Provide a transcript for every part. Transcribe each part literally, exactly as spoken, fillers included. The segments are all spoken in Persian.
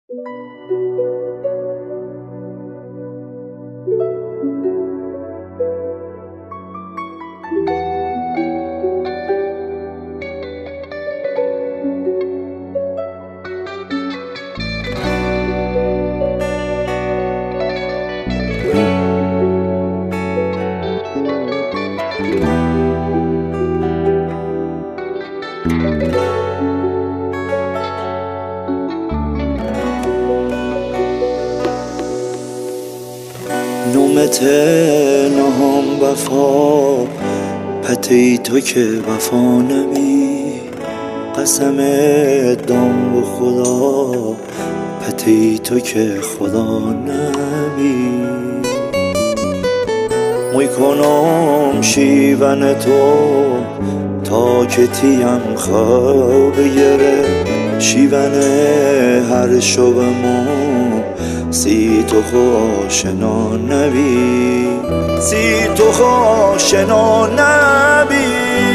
نومت نهم وفا پتی تو که وفا نمی قسم دام و خدا پتی تو که خدا نمی موی کنم شیون تو تا که تیم خواب گره شیون هر شبمو سی تو خوشنا نبی سی تو خوشنا نبی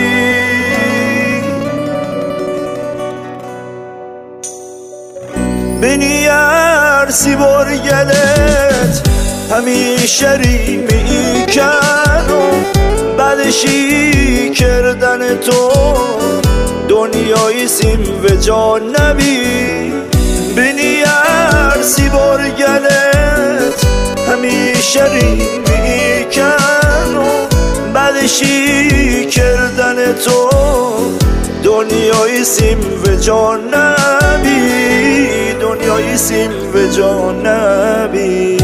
بینی ارسی برگلت همیشه ریمی کنم بعدشی کردن تو دنیای سیم و جان نبی بینی ارسی برگلت همیشه ریمی کنم بعدشی کردن تو دنیای سیم و جان نبی دنیای سیم و جان نبی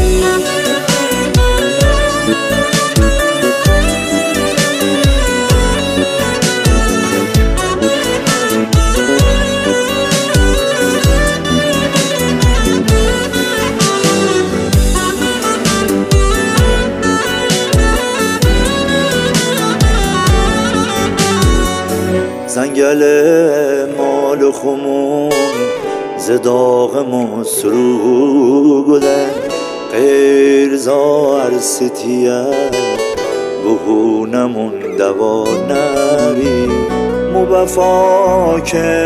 زنگل مال و خمون زداغ مسرو گده غیر زار ستیه بهو نمون دوا نبی مبفا که